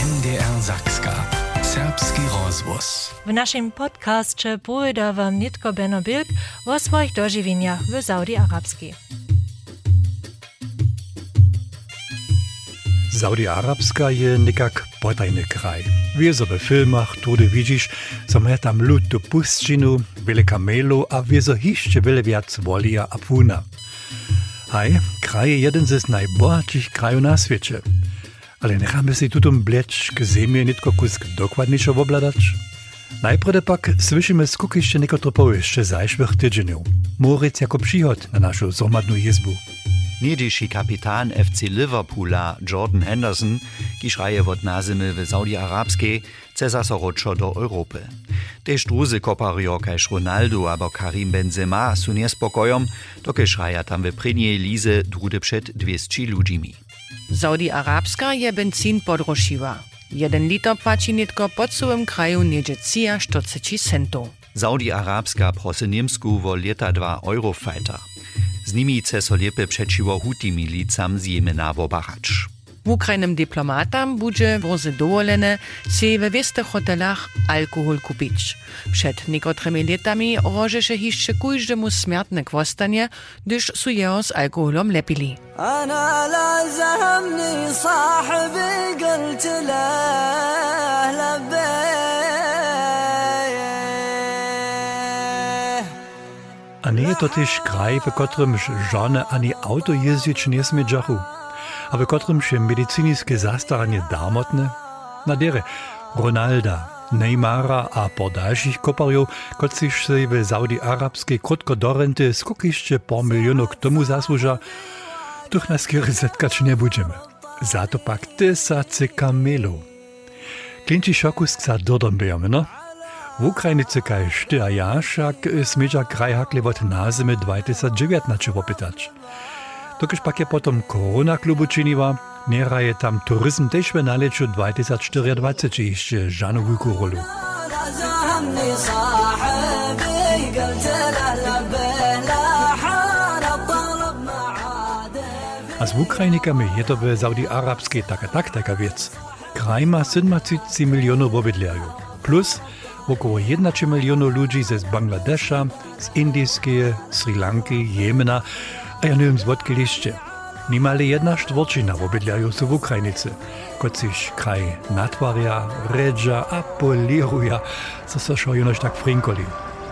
NDR Sakska. Serbski rozvoz. W naszym podcastcie pójda wam nitko Benno Bilk o swoich dożywieniach w Saudi Arabskiej. Saudi Arabska je nekak potajny kraj. Wiesz, we filmach tudy widzisz, że mają tam lud do puszczynu, wiele kamelu, a wiesz, jeszcze wiele wiac wolija a puna. Hej, kraj je jeden z najbogatszych krajów na świecie. Ale nechamy si tutum bleč k zemie nitko kusk dokładniejsze obladać. Najpierw pak słyszymy skok jeszcze niekotro powieście zajszłych tydzieniów. Moritz jako przychod na naszą zhromadną izbu. Niedejszy kapitan FC Liverpoola Jordan Henderson, kiż raje wot nazymy w Saudi Arabskiej, chce zase ročo do Europy. Tež druzy kopario kaž Ronaldo abo Karim Benzema su niespokojom, dokež raja tam w predniej lize drude przed 200 ludźmi. Saudi Arabska je benzin podrožiła. 1 liter płaci nitko pod całym kraju niedzie 40 centów. Saudi Arabska prosy Niemsku wo leta 2 Eurofajta. Z nimi chce so lepe przeciwo huti milicam z Jemena wobaracz. Ukrajnym diplomatam będzie wozy dowolene se we wiestych hotelach alkohol kupić. Przed niekotrymi latami rożeše jeszcze każdemu śmiertne kwostanie, gdyż su jeho z alkoholom lepili. A nie je to też kraj, w którym żony ani auto jeździć nie śmiedzachu. A w którym się medycyńskie zastaranie darmotne? Na dere Ronalda, Neymara a po dalszych kopariów, którzy się w Saudi Arabskiej krótko doręty skok jeszcze pół milionu k tomu zasłuża, tuch nas kiery zetkać nie będziemy. Za to pak tysacy kamelów. Klienci szokus za dodom bijemy, no? W Ukrajnicy kaž ty a ja však smieža kraj hakli od nazimy 2019 opytać. Dokiż pak je potom korona klubu činiła, nie raje tam turyzm też w naleczu 2024 jeszcze żadną wielką rolę. A z Ukrajnikami je to w Saudi Arabskiej taka wiec. Kraj ma 37 milionów obydlerów. Plus około 1 milionu ludzi z Bangladesza, z Indijskiej, Sri Lanki, Jemena, a ja nie wiem z wodki liście. Niemal 1/4 obydlerów są w Ukrajnicy, kociś kraj natwarja, redża a poliruje, co so šo jenož tak frinkoli.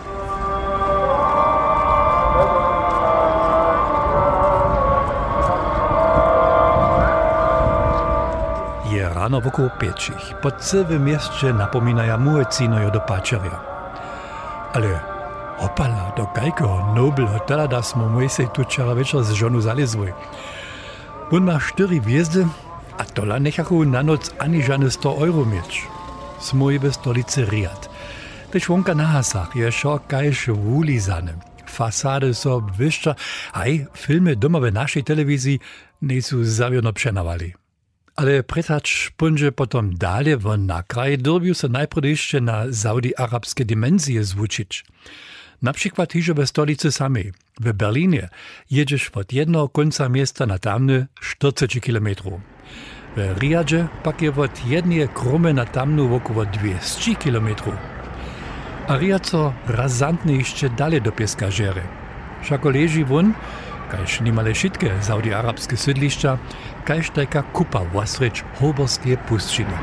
Je rano około 5. Po całym mieście napominaja muecinojo do pačerja. Ale opala do kajkého Nobel hotela da smo Mojsej tu včera večer z žonu zalezli. On ma 4 hviezdy a tola nechachu na noc ani žane 100 euro mieć. Smo i v stolici Riyad. Tež vonka na hasach je šo kajš ulizane. Fasady so obwyszcza, aj filmy doma w naszej telewizji nie są zawierno przenawali. Ale pretacz punže potom dalje v nakraj dorbiu se najprv jeszcze na Saudi Arabskie dimenzje zwučić. Na przykład hižo ve stolicy samej. W Berlinie jedziesz od jednego końca miasta na tamny 40 kilometrów. W Riyadzie pak je od jednej krumy na tamnu około 200 kilometrów. A Riyad so razantnie jeszcze dalej do pieskażery. Všako leži won, kaž nimale šitke Saudi Arabskie sydlišća, kaž taka kupa wasreć hoborskie puszczyny.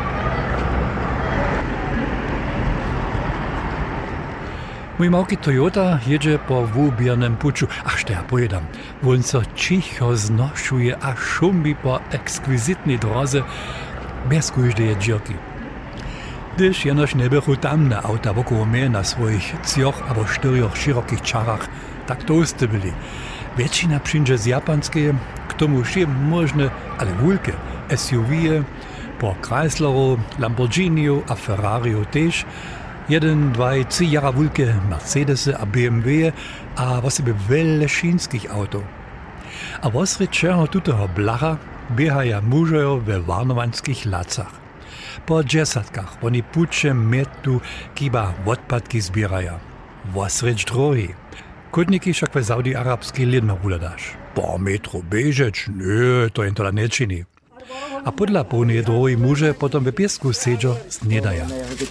Mój małki Toyota jedzie po wubiernym puczu. Ach, ja pojedam. Won so cicho znoszuje, a szumbi po ekskwizytnej drodze bez każdej dzierki. Gdyż jenoż nie bychu tam na auta wokoło mnie na swoich 3 albo 4 szerokich czarach, tak toasty byli. Většina přinže z japanské, k tomu vše možné, ale wulke, SUV, po Chrysleru, Lamborghiniu a Ferrariu tež, 1, 2, 3 jara wulke Mercedesy a BMW a właściwie wiele čínskych autów. A wosrečeho tuteho blacha biehaja mužojo we warnowanskich lacach. Po džesatkach oni pučem metu kiba odpadki zbieraja. Wosreč drohi. Kutniki však v Saudi Arabskiej lidno uladaš. Po metru bežeć, ne, to jen tola nečini. a podľa pełnej drugiej muže potom ve piesku sedžo znedaja.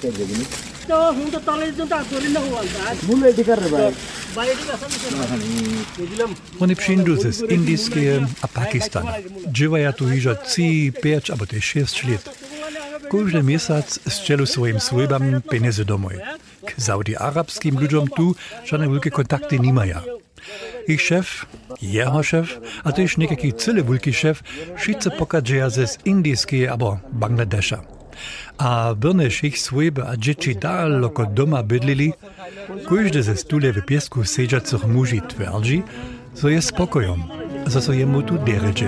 Oni přijdu z Indijskie a Pakistana. Dživaja tu hižo 3, 5 abo 6 let. Každý měsac sčelu svojim svojbam peniaze domoj. K saudi-arabským ľuďom tu žádne veľké kontakty nemaja. Ich šéf, jeho šéf, a tež nekaký celý veľký šéf, šice pokadžeja z Indijskie abo Bangladeša. A brnež ich svojbe a džeči daleko doma bydlili, každý ze stule v piesku sedžacich muži tvrdí, so je spokojom, za so jemu tu dereče.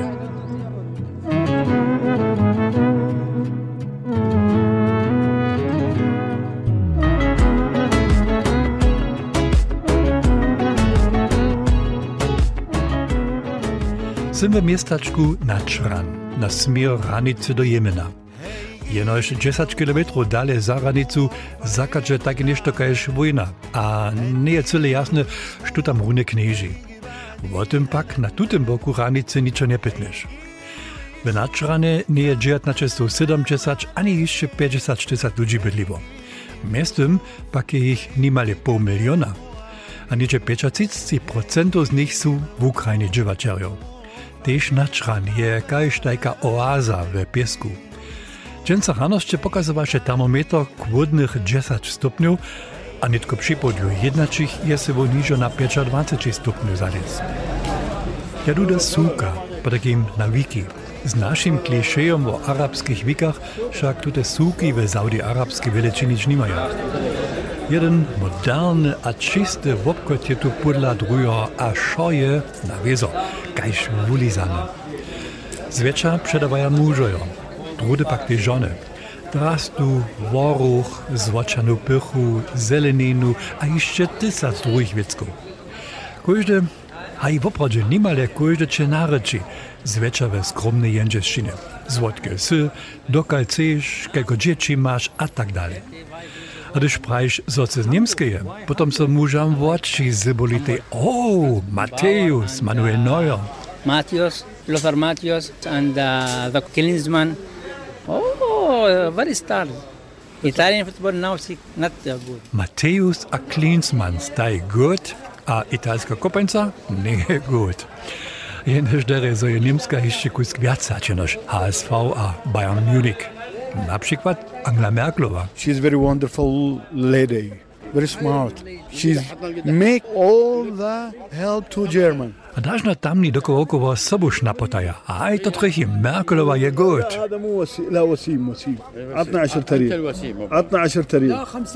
Jsem v městačku Načran, na směr hranice do Jemena. Jenož 10 kilometrů dále za hranicu zakaže taky nešto kajž vojna a nie je celé jasné, što tam rune knieži. O tym pak na tutem boku hranice ničo nepytneš. V Načrane nie je 1970 ani ještě 50-40 ludzi bydlivo. Miestem pak je ich nimale 500 miliona. A nieče 35% z nich sú v Ukrajine dživačerjov. Tež Načran je kajž tajka oáza v piesku. Dženca ranošte pokazovaše termometer kłodnych 10 stopňov a netko při podľu jednačích je se vo nižo na 25 stopňov zalez. Ja duda súka, po takým navíky. S našim klišejom o arabských vikach však tute súky ve saudi-arabskej veličini nimajú. Jeden moderne a čisté obchod je tu podľa druhého a šoje na väzo, kajž vulizane. Zväčša předavaja mužojo, drude pak tie žony. Drastu, voruch, zvočanú pychu, zeleninu a ešte 1000 druhých veckov. Každé, a i v opravde nimale každé če nareči, zväčša ve skromnej jenžeščine. Zvodke sy, dokal chceš, kelko džeči máš a tak dalej. A když prajš zoce z Niemskeje, potom so mužam v oči zibolite, Matthäus, Manuel Neuer. Matthäus, Lothar Matthäus and the Klinsmann. Very star. Italian football now is not good. Matthäus a Klinsmann staj gut, a italska kopenca nie gut. Jenež dere so je Niemska ještě kusk viac než HSV a Bayern Munich. Na przykład Angela Merkelova. She's a very wonderful lady, very smart. She's make all the help to German. A dažno tamni doko okovo sobu šnapotaja. Aj to trichy, Merkelova je gut. لا وسيم 12 تاريخ 12 تاريخ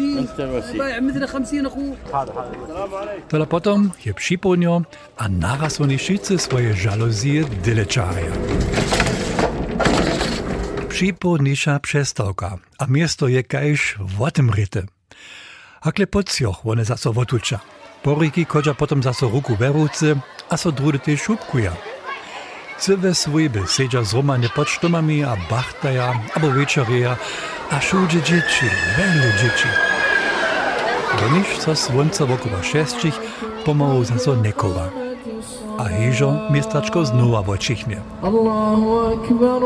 مثل 50 اخو. Tola potom je připomňo a naraz oni všice svoje žalúzie delečária. Připodniša přestawka, a miesto je kajž votemrite. Hakle podcioch one zaso votuča. Poriki kodža potom zaso ruku ve ruce a so drude te šupkuja. Cywe swojby sedža zromane pod štomami a bachtaja, abo večerja, a šuđe džeči, vele džeči. Do nich so svonca vokova šestčich pomalu zaso nekova. A hižo miestačko znova vočichne. Allahu akbar,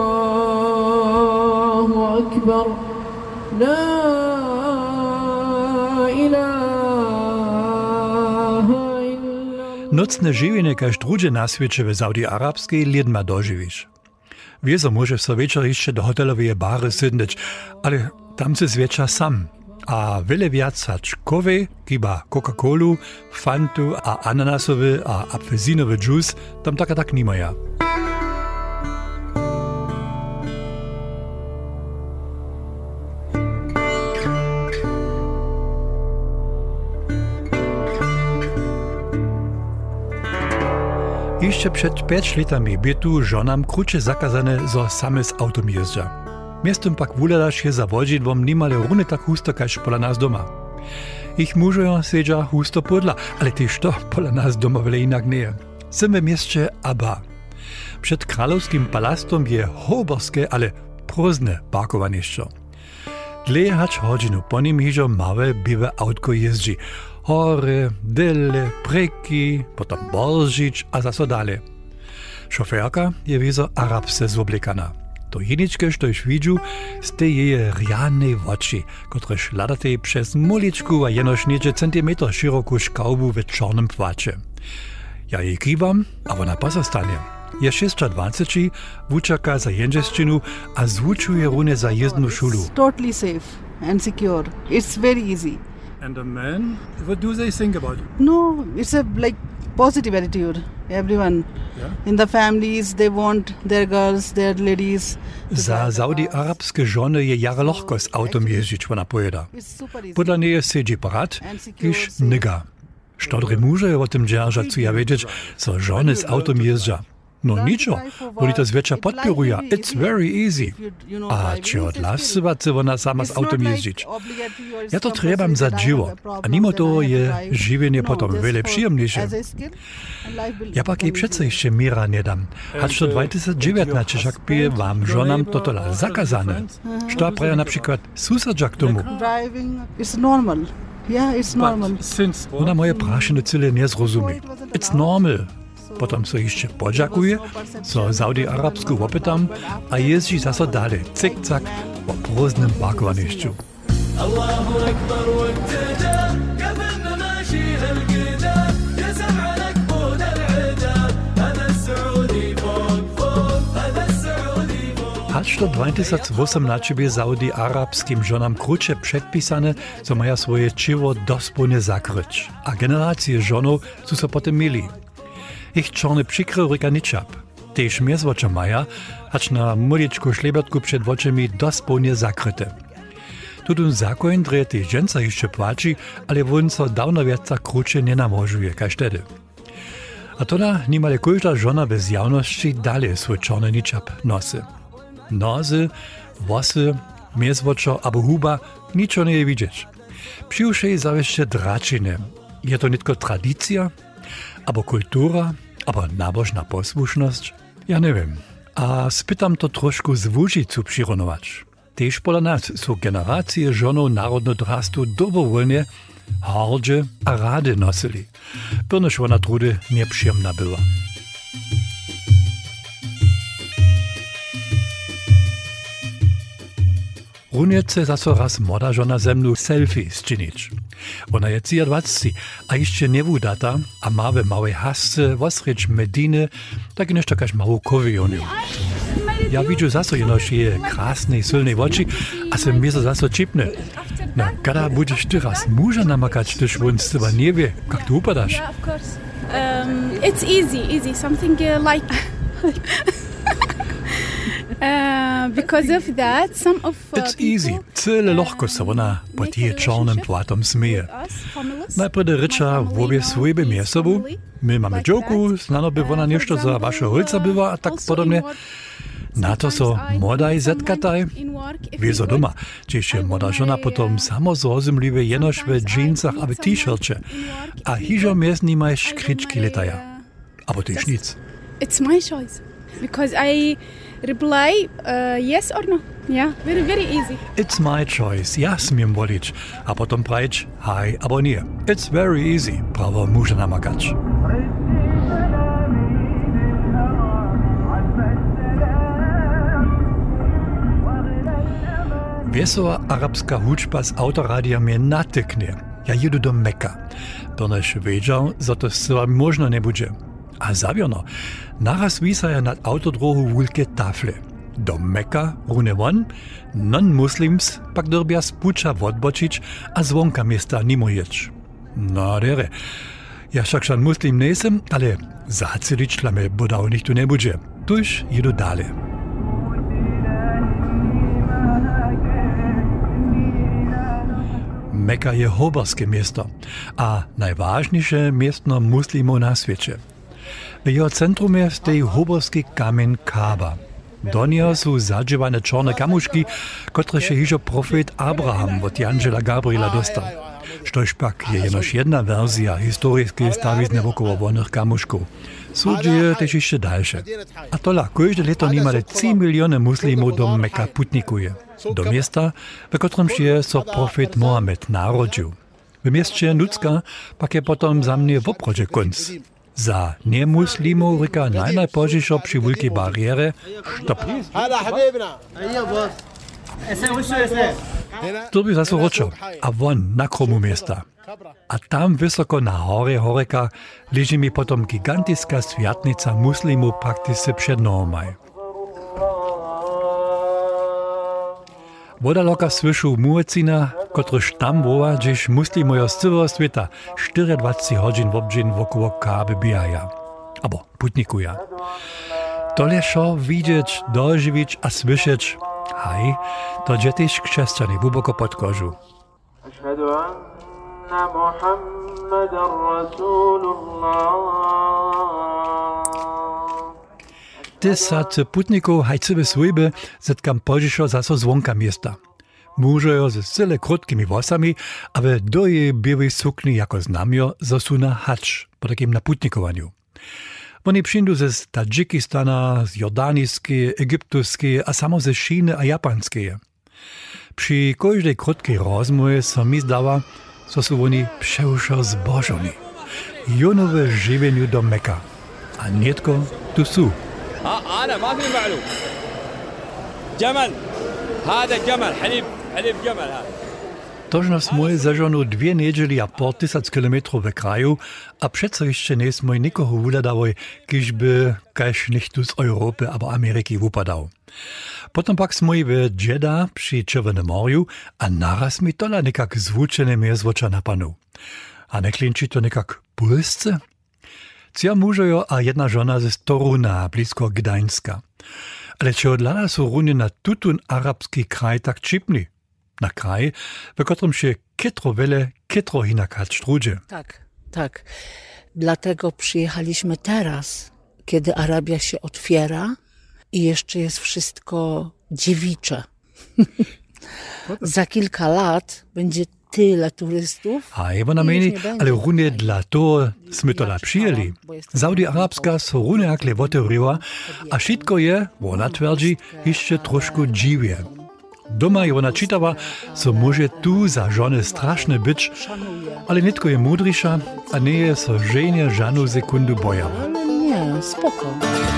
Allahu akbar, la ilaha illa. Nocne živine kaž druže na svječe v Saudi-Arabskej lidma doživiš. Wieso môžeš so večer ešte do hotelovej bary sydneć, ale tam se zwiecza sam. A wiele więcej kowy, kiba Coca-Colu, Fantu a ananasowy a apfelsinowy dżus tam tak nie maja. Jeszcze przed 5 latami by tu żonam krucze zakazane, zo same z autom jeżdża. Miestem pak wuledaš je za vodžidvom nimale rune tak husto, kaž pola nas doma. Ich mužojo sedža husto podla, ale tyž to pola nas doma vele inak nie. Sem v mieście Aba. Przed kralowskim palastom je hoborske, ale prózdne parkowaniešćo. Dle hač hodžinu po nim hižo małe biwe autko jezdži. Hore, dele, preki, potom boržič a zaso dale. Šoferka je wieso arabse zoblekana. To jeničke, štož widzu, ste jeje rjanej oči, które šladate przez muličku a jenož niedzie centimetr široku škaubu w czarnym płacie. Ja jej kiwam, a ona pozostanie. Je 26, wučaka za jędrzeszczynu, a zvučuje rune za jezdnu szulu. It's totally safe and secure. It's very easy. And the men, what do they think about it? No, it's a positive attitude. Everyone in the families, they want their girls, their ladies. Za saudi-arabskie żony je jara lohko z autom jeździć, ona pojeda. Podla niej siedzi parat, kiż nyga. Štodry muže o tym dzierża, co ja wiedzieć, co żony z autom jeżdża. No niczo, oni to zwietrza podpieruja. It's very easy. A czy od lasy ona sama z autom jeździć? Ja to trebam za dziwo, a mimo to je żywienie potom wiele przyjemniejsze. Ja pak jej przece jeszcze mira nie dam. Acz to 2019 však pije wam żonam to tola zakazane. Što praja na przykład susedža k tomu. It's normal. Yeah, it's normal. Ona moje prašene cyle nie zrozumie. It's normal. Potom so jeszcze podziakuje, co saudi-arabsku opytam, a jeździ zaso dalej, cyk-cak, po próżnym parkowaniszczu. Aż to 2018 by saudi-arabskim żonam krótsze przedpisane, co mają swoje ciło dosłownie zakryć. A generacje żonów są so potem mieli. Ich czarny przykry ryka niczap. Tež miezwocze maja, acz na młodzieczku szlebertku przed oczami dosłownie zakryte. Tutun zakon dreje tež dżęca jeszcze płaci, ale won so dawno więca krótsze nie namożuje, kaž tedy. A toda nimale każda żona bez jawności dalej swój czarny niczap nosy. Nozy, włosy, miezwoczo albo huba, niczo nie je widzieć. Przyjuszej zawieście dračine. Je to nitko tradycja? Albo kultura, albo nabożna posłuszność? Ja nie wiem. A spytam to troszkę z Łužicu przyronować. Tež pola nas są generacje żonów narodnodrastu dobrowolnie, hardzie a rady nosili. Pyrnoż ona trudy nieprzyjemna była. Runie chce zaso raz młoda żona ze mną selfie zczynić. Ona je 23, a jeszcze nie wudata, a ma we małej hasce wosrecz Mediny, tak i nešto kaž małą kowioniu. Ja widzę zaso jenoż je krasnej, silnej oczy, a se mnie zaso čipne. No, kada budeš ty raz muža namakać, tyż on chyba nie wie, jak ty upadasz? Yeah, of course. It's easy, something like... because of that, some of It's easy. Cyle lohko se ona po tie czarnym płatom smieje. Najpierw rycza w obie swojby miesobu. My mamy dżoku, znano by ona nešto za wasze holca bywa, a tak podobnie. Na to so modaj zetkataj. Wieso doma, čiž je młoda žona potom samozrozumliwe jenož w dżinsach a w t-shircie. A hižo miesni maj škrički letaja. Abo tež nic. It's my choice. Because I reply yes or no. Yeah, very, very easy. It's my choice. Ja smiem volić. A potom prajč, haj, abo nie. It's very easy. Prawo muža namakać. Wesoła arabska hudžba z autoradia mnie natyknie. Ja jedu do Mekka. Pyrnož wiedział, że to zcela można nie będzie. A zawierno, naraz wisaja nad autodrohu wulke tafle. Do Mekka rune won, non-muslims pak dorbia spuča odbočić, a zvonka miesta nimo jeć. No dere, ja všakšan muslim nesem, ale zacelić tlame bodał nikt tu nie będzie. Tuž jedu dalej. Mekka je hoberskie miesto a najważniejsze miestno muslimov na świecie. W jeho centrumie stoi hoberski kamen Kaaba. Do niego są zadźewane czarne kamuszki, które się hižo profet Abraham od Janžela Gabriela dostał. Štož pak je jenož jedna wersja historijskiej stawizny wokoło wonych kamuszków. Są dzieje też jeszcze dalsze. A tola, każde leto niemale 3 miliony muslimów do Mekka putnikuje. Do miasta, w którym się so profet Mohamed narodził. W mieście Nucka pak je potom za mnie w obchodzie konc. Za nemuslimov reka najpožišo przy wielkiej barierze stop. To by zase ročo, a won na kromu miesta. A tam wysoko na hore horeka leży mi potom gigantycka światnica muslimów praktycznie przed normaj. Wodaloka słyszał muecina, kotryż tam woła, gdzieś muslimojo z całego świata 24 godzin w obdzień wokoło Kaby bijaja. Abo putnikuja. Tole szo widzieć, dożywić a słyszeć, haj, to dzietyś krzeszczany głęboko pod kożu. Tysace putników hajcywe słyby zetkam pożyszo zaso zwonka miasta. Mużejo ze cyle krótkimi włosami, ale do jej białej sukni jako znamio zasu na hacz po takim naputnikowaniu. Oni przyjdą ze Tadżykistana, z jordanijskiej, egiptovskiej, a samo ze Číny a japanskiej. Przy każdej krótkiej rozmowie so mi zdawa, so są oni przeušo zbożoni. Jonowe żywieniu do Meka. A nietko tu są. أنا ما في معلوم جمل هذا جمل حليب جمل هذا Tożno sme za żonu 2 nedźeli a po 1000 kilometrów w kraju, a přece jeszcze nie sme nikoho uladawoj, kiž by kaž nichtu z Europy abo Ameryki upadał. Potom pak sme w Džeda przy Červenom morju, a naraz mi tola nekak zvučene mezvoča napadnú. A neklinči to nekak pulsce? Cia mužojo a jedna žona ze Toruna, blisko Gdańska. Ale či odlada sú runy na tutun arabský kraj tak čipni? Na kraj, w którym się kietro wiele, kietro hinakać trudzie. Tak. Dlatego przyjechaliśmy teraz, kiedy Arabia się otwiera i jeszcze jest wszystko dziewicze. Za kilka lat będzie tyle turystów. A evo na meni, ale runie dla toho sme to przyjeli. Saudi Arabska so runie akle otevriła, a wszystko je, ona twierdzi, jeszcze troszkę dziwie. Doma je ona čitava, so może tu za żonę straszne być, ale nitko je mudrisza, a nie je so żenie żanu sekundu boja. Ale nie, spoko.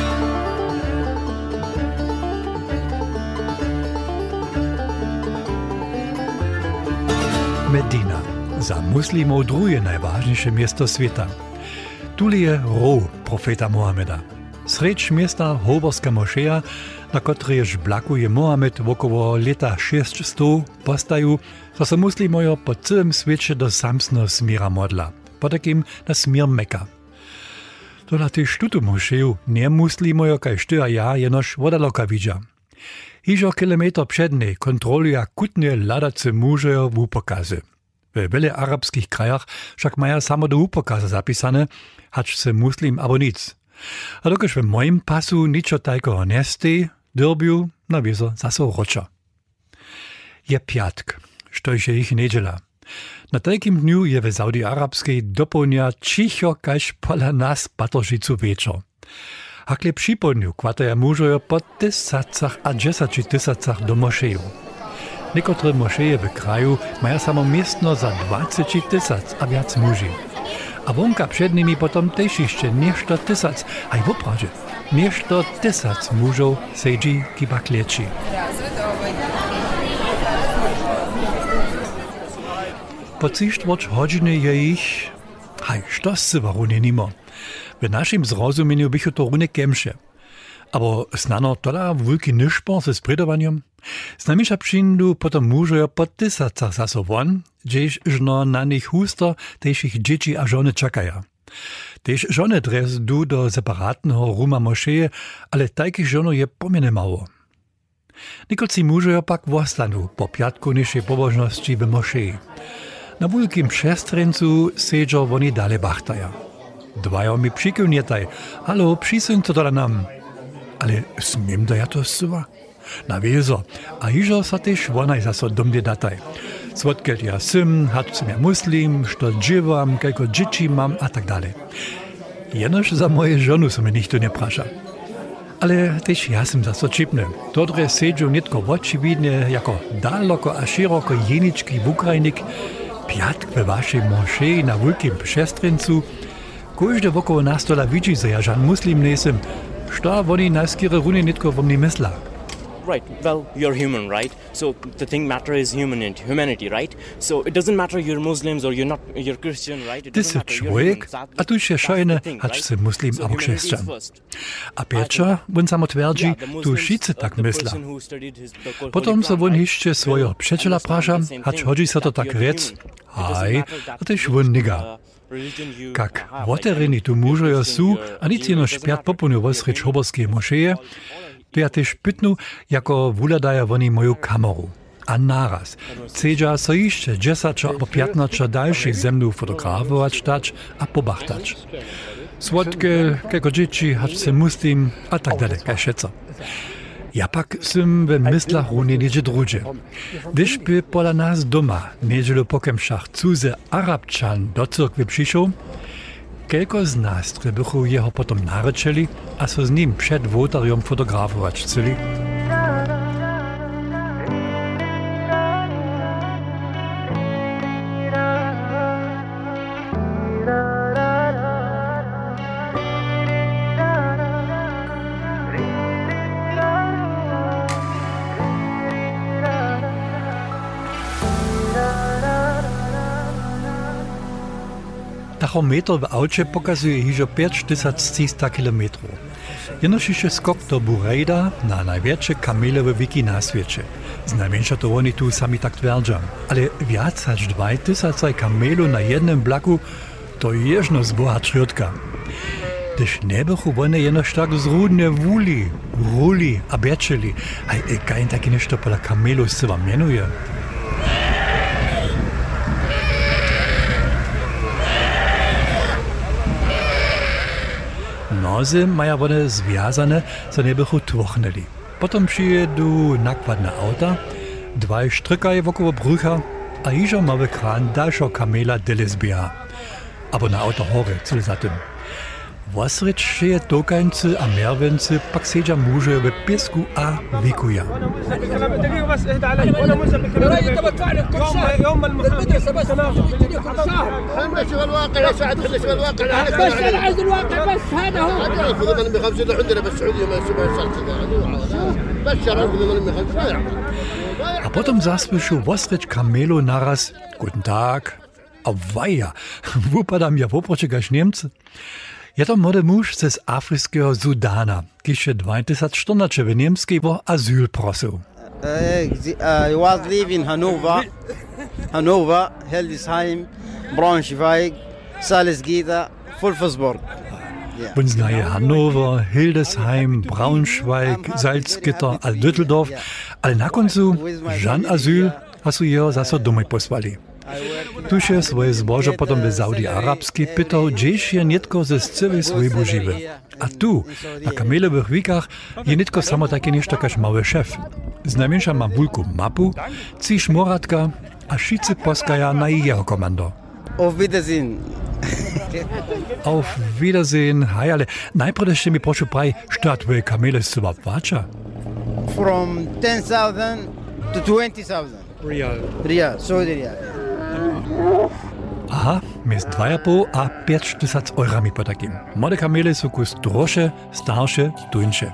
Medina, za muslimov drugie najważniejsze miasto świata. Tuli je roh profeta Mohameda. Sredź miasta Hoborska mošeja, na której blakuje Mohamed wokoło leta 600 postaju, so se muslimojo po całym świecie do samsnego smira modla, po takim na smir Meka. To na tej sztutu mošeju nie muslimojo kaž ty a ja jenož wodaloka widzia. Hižo kilometr przed niej kontroluje kutnie ladace mužejo w upokazy. W wiele arabskich krajach však maja samo do upokaza zapisane, hacz se muslim abo nic. A dokiż w moim pasu niczo tajkoho nestej, dyrbiu na wiezo zaso roča. Je piatk, štož je ich nedźela. Na takim dniu je w Saudi Arabskiej dopełnia cicho kaž pola nas Patržicu wieczor. Hakle przypomnił kwataja mužojo po 1000 a 10 000 do mošeju. Niektóre mošeje w kraju mają samo miestno za 20 000 a viac muži. A wonka przed nimi potom też jeszcze nieszto 1000, a i w opradzie nieszto 1000 mużów sedzi kiba kleči. Po 3/4 godziny je ich, haj, što se warunie nimo. W naszym zrozumieniu bychu to runie kemše. Abo snano tola wulki niszpor ze spredowaniem? Znamisza przyjdu potom mužojo po 1000 zaso won, gdzieś żno na nich husto też ich dzieci a żony czekają. Też żony dres du do separatnego ruma mošeje, ale takich żono je pomiene mało. Niekoci mužojo pak wostanu po piatku niższej pobożności w mošeji. Na wulkim przestrencu sedzą oni dalej bachtaja. Dwajo mi przykiwnietaj, halo, przysuń to do nam. Ale smiem da ja to suwa? Na wiezo, a iżo sa też wonaj zaso do mnie dataj. Swodkel ja sym, hacem ja muslim, što dżywam, kajko dzieci mam, a tak dalej. Jenoż za moje żonu so mnie nichto nie prasza. Ale też ja sam zaso čipny. Dodre sedzą nitko očividne, jako daleko a široko jenički w Ukrajnik, piatk we waszej mošeji na wulkim przestrencu, Każdy wokół na stola widzi, że ja żan muslim nesem. Što oni najskiery runie nitko wo mnie mysla? Right, well, you're human, right? So the thing matter is humanity, right? So it doesn't matter you're Muslims or you're Christian, right? Ty si człowiek, a tu się szajne, hacz si muslim albo chrześcijan. A Piecza, on samo twierdzi, tu wszyscy tak mysla. Potom se on jeszcze swojego przyjaciela prasza, hacz chodzi se to tak rec, haj, a tyś on niga. Kak woteryni tu mužojo su, a nic jeno špjat popunu vosreč hoborske mošeje, to ja tež pytnu, jako vuladaja oni moju kameru. A naraz, cedža so jeszcze 10 albo 15 dalszych ze mną fotografować stać, a pobachtać. Słodkie, jako dzieci, hacz se muslim, a tak dalej, kaj šeco. Ja pak sem w myslach runie niedzie drugie. Gdyż by pola nas doma niedzielu pokem však cudze Arabčan do cyrkwy przyszł, kelko z nas bychu jeho potom narečeli a so z nim przed woteriom fotografować chceli. Tachometr w aucie pokazuje hižo 5300 km. Jenož jeszcze skok do Burejda na największe kamelowe wiki na świecie. Znajmniejsza to oni tu sami tak twierdzą. Ale wiac hač 2000 kamelu na jednym blaku to jeżno zboha trzotka. Gdyż nie bychu one jenož tak zrudne ruli a bečeli. A kaj taki nešto pola kamelu se wam mienuje? Nozy maja one związane, co nie bychu tłochnęli. Potem przyjedu nakładne auta, dwaj sztrykaj wokoło brucha, a hižo mały kran dalszego kamela delizbija. Abo na auto hory, cel za tym. Wosrecz szeje tokańcy a merwency pak sedza muže w piesku a wikuja. A potom zasłyszał wosrecz kamelu naraz guten Tag, a waja, wupadam ja wopročekaš Niemcy. Je to młody muž z Afryckiego Sudana, który się 2014 w Niemskiej o azyl prosił. I was living in Hannover, Hildesheim, Braunschweig, Salzgitter, Wolfsburg. On znaje Hannover, Hildesheim, Braunschweig, Salzgitter a Düsseldorf, ale na końcu żan azyl, a su jeho zase domaj posłali. Tu się swoje zboże potom w Saudi Arabskiej pytał, gdzieś je nitko ze całej swojej żywy. A tu, na kamelowych wikach, je nitko samo takie nieszto każ mały szef. Znajmniejsza ma bulku mapu, ci szmoratka, a wszyscy poskaja na jego komando. Auf Wiedersehen. Auf Wiedersehen, hej, ale najpierw jeszcze mi proszę praj, što twoje kamele z sobą płacia? From 10,000 to 20,000. Riyal, Saudi Riyal. Aha, między 2,5 a 5,000 eurami po takim. Młode kamele są kus droższe, starsze, tuńsze.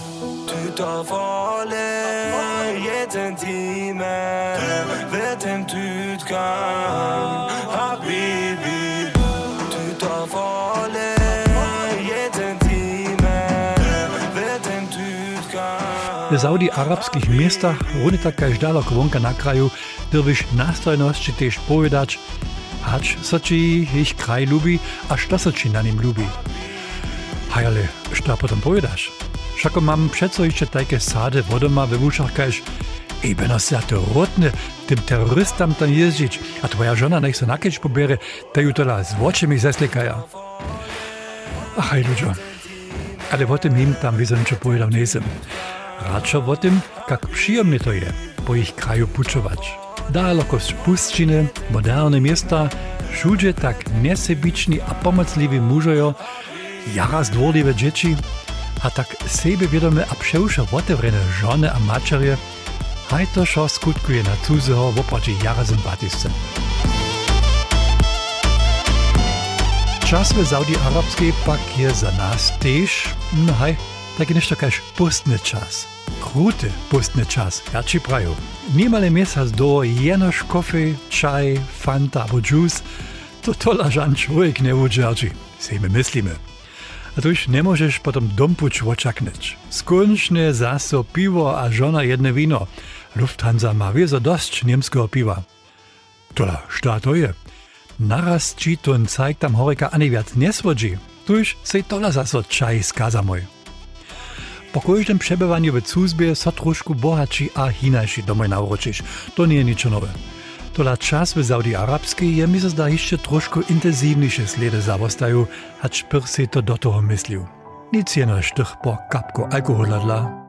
W saudi-arabskich miastach, rundy tak kaž daleko vonka na kraju, drwiš nastojnosti tež povedać, hacz so ci ich kraj lubi, a što so ci na nim lubi. Hej, ale što potom povedaš? Všako mam přeco ještě tajke sade vodoma ve ušach kaž, beno se to rotne, tym terroristam tam jeździć, a twoja żona nech se nakeč pobere, ta ju tola z očemi zaslikaja. Ach, hej, ludzie, ale o tym im tam wiedzonče povedal nesem. Radšo o tym, jak przyjemnie to je, po ich kraju pučować. Daleko z puszczyny, moderne miasta, wszędzie tak niesebiczni a pomocliwi mužojo, jara zdvorliwe dzieci, a tak sebewiadome a przeusze otewrene żony a mačerje, haj to šo skutkuje na cudzeho woproci jara sympatisce. Czas w Saudi Arabskiej pak je za nas też, no hej, taki nešto kaž pustny czas. Kruty pustny czas, ja ci praju. Niemale mieszac do jenoż kofe, czaj, fanta albo dżus, to tola żan człowiek nie udżerdzi, si my myslimy. A tuż nie możesz potem dompuć oczaknąć. Skończne zaso piwo a żona jedne wino. Lufthansa ma wiezo dość niemskiego piwa. Tola, šta to je? Naraz ci ton cajk tam horyka ani wiac nie swodzi. Tuż sej tola zaso czaj skaza mój. Po każdym przebywaniu w cuzbie so troszkę bohatší a hinajší domoj nauročiš. To nie je ničo nowe. Tola czas w Saudi Arabskiej je mi se zda jeszcze troszkę intensywniejsze sledy zawostaju, hacz pyrsy to do toho myslił. Nic jenoż tych po kapku alkohola dla.